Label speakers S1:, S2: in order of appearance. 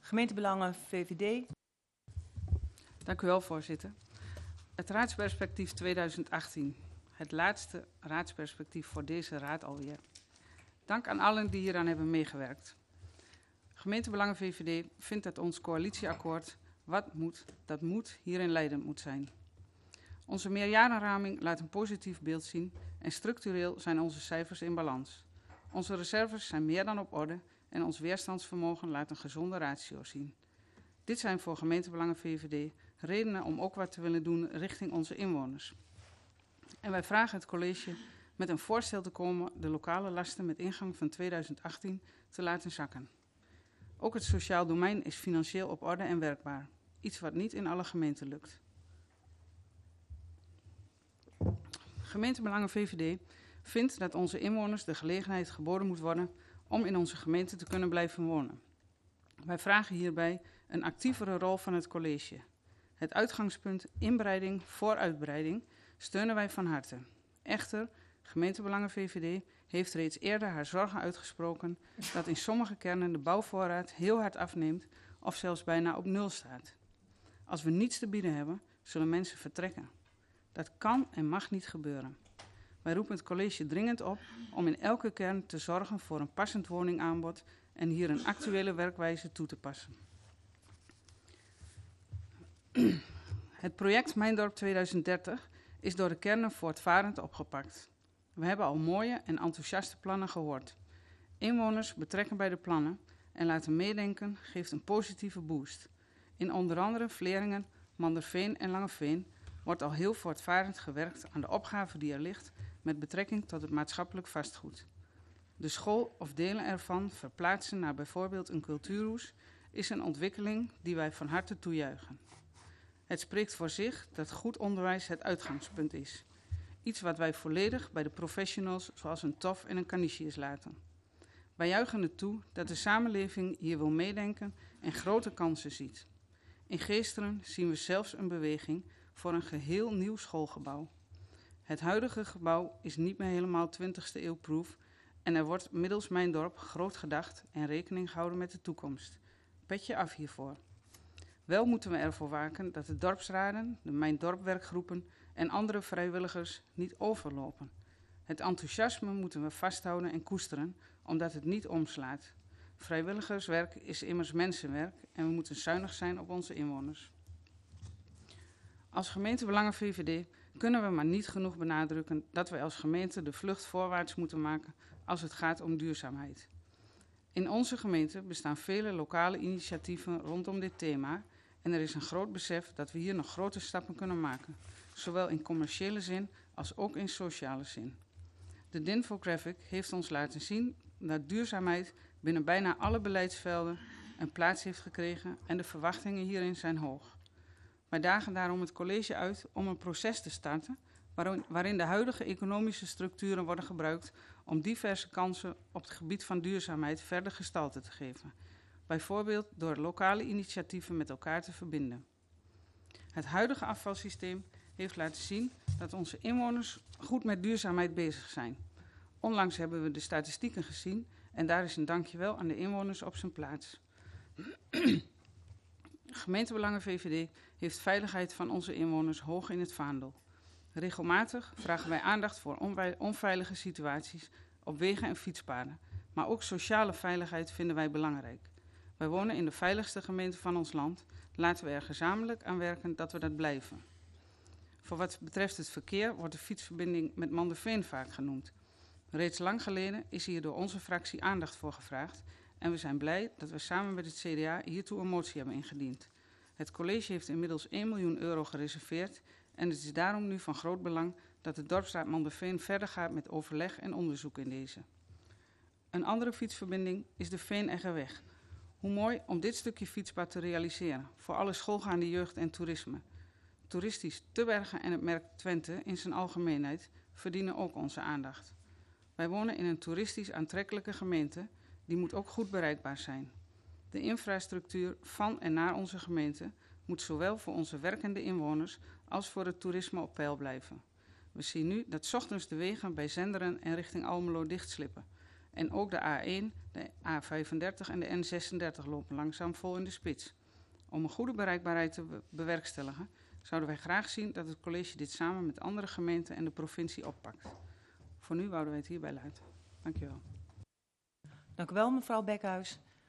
S1: Gemeentebelangen VVD.
S2: Dank u wel, voorzitter. Het raadsperspectief 2018. Het laatste raadsperspectief voor deze raad alweer. Dank aan allen die hieraan hebben meegewerkt. Gemeentebelangen VVD vindt dat ons coalitieakkoord dat moet hierin leidend moet zijn. Onze meerjarenraming laat een positief beeld zien en structureel zijn onze cijfers in balans. Onze reserves zijn meer dan op orde en ons weerstandsvermogen laat een gezonde ratio zien. Dit zijn voor Gemeentebelangen VVD redenen om ook wat te willen doen richting onze inwoners. En wij vragen het college met een voorstel te komen de lokale lasten met ingang van 2018 te laten zakken. Ook het sociaal domein is financieel op orde en werkbaar. Iets wat niet in alle gemeenten lukt. Gemeentebelangen VVD vindt dat onze inwoners de gelegenheid geboden moet worden om in onze gemeente te kunnen blijven wonen. Wij vragen hierbij een actievere rol van het college. Het uitgangspunt inbreiding voor uitbreiding steunen wij van harte. Echter, Gemeentebelangen VVD heeft reeds eerder haar zorgen uitgesproken dat in sommige kernen de bouwvoorraad heel hard afneemt of zelfs bijna op nul staat. Als we niets te bieden hebben, zullen mensen vertrekken. Dat kan en mag niet gebeuren. Wij roepen het college dringend op om in elke kern te zorgen voor een passend woningaanbod en hier een actuele werkwijze toe te passen. Het project Mijndorp 2030 is door de kernen voortvarend opgepakt. We hebben al mooie en enthousiaste plannen gehoord. Inwoners betrekken bij de plannen en laten meedenken geeft een positieve boost. In onder andere Vleringen, Manderveen en Langeveen wordt al heel voortvarend gewerkt aan de opgave die er ligt met betrekking tot het maatschappelijk vastgoed. De school of delen ervan verplaatsen naar bijvoorbeeld een cultuurhoes is een ontwikkeling die wij van harte toejuichen. Het spreekt voor zich dat goed onderwijs het uitgangspunt is. Iets wat wij volledig bij de professionals zoals een TOF en een Canisius laten. Wij juichen het toe dat de samenleving hier wil meedenken en grote kansen ziet. In Geesteren zien we zelfs een beweging voor een geheel nieuw schoolgebouw. Het huidige gebouw is niet meer helemaal 20e eeuwproof en er wordt middels Mijndorp groot gedacht en rekening gehouden met de toekomst. Petje af hiervoor. Wel moeten we ervoor waken dat de dorpsraden, de Mijndorp-werkgroepen en andere vrijwilligers niet overlopen. Het enthousiasme moeten we vasthouden en koesteren, omdat het niet omslaat. Vrijwilligerswerk is immers mensenwerk en we moeten zuinig zijn op onze inwoners. Als gemeentebelangen VVD kunnen we maar niet genoeg benadrukken dat wij als gemeente de vlucht voorwaarts moeten maken als het gaat om duurzaamheid. In onze gemeente bestaan vele lokale initiatieven rondom dit thema en er is een groot besef dat we hier nog grote stappen kunnen maken, zowel in commerciële zin als ook in sociale zin. De Dinfographic heeft ons laten zien dat duurzaamheid binnen bijna alle beleidsvelden een plaats heeft gekregen en de verwachtingen hierin zijn hoog. Wij dagen daarom het college uit om een proces te starten waarin de huidige economische structuren worden gebruikt om diverse kansen op het gebied van duurzaamheid verder gestalte te geven. Bijvoorbeeld door lokale initiatieven met elkaar te verbinden. Het huidige afvalsysteem heeft laten zien dat onze inwoners goed met duurzaamheid bezig zijn. Onlangs hebben we de statistieken gezien en daar is een dankjewel aan de inwoners op zijn plaats. Gemeentebelangen VVD heeft veiligheid van onze inwoners hoog in het vaandel. Regelmatig vragen wij aandacht voor onveilige situaties op wegen en fietspaden. Maar ook sociale veiligheid vinden wij belangrijk. Wij wonen in de veiligste gemeente van ons land. Laten we er gezamenlijk aan werken dat we dat blijven. Voor wat betreft het verkeer wordt de fietsverbinding met Manderveen vaak genoemd. Reeds lang geleden is hier door onze fractie aandacht voor gevraagd. En we zijn blij dat we samen met het CDA hiertoe een motie hebben ingediend. Het college heeft inmiddels 1 miljoen euro gereserveerd en het is daarom nu van groot belang dat de dorpsraad Manderveen verder gaat met overleg en onderzoek in deze. Een andere fietsverbinding is de Veen-Eggerweg. Hoe mooi om dit stukje fietspad te realiseren voor alle schoolgaande jeugd en toerisme. Toeristisch Tubbergen en het merk Twente in zijn algemeenheid verdienen ook onze aandacht. Wij wonen in een toeristisch aantrekkelijke gemeente, die moet ook goed bereikbaar zijn. De infrastructuur van en naar onze gemeente moet zowel voor onze werkende inwoners als voor het toerisme op peil blijven. We zien nu dat 's ochtends de wegen bij Zenderen en richting Almelo dichtslippen. En ook de A1, de A35 en de N36 lopen langzaam vol in de spits. Om een goede bereikbaarheid te bewerkstelligen, zouden wij graag zien dat het college dit samen met andere gemeenten en de provincie oppakt. Voor nu houden wij het hierbij luid. Dank u wel.
S1: Dank u wel, mevrouw Bekhuis.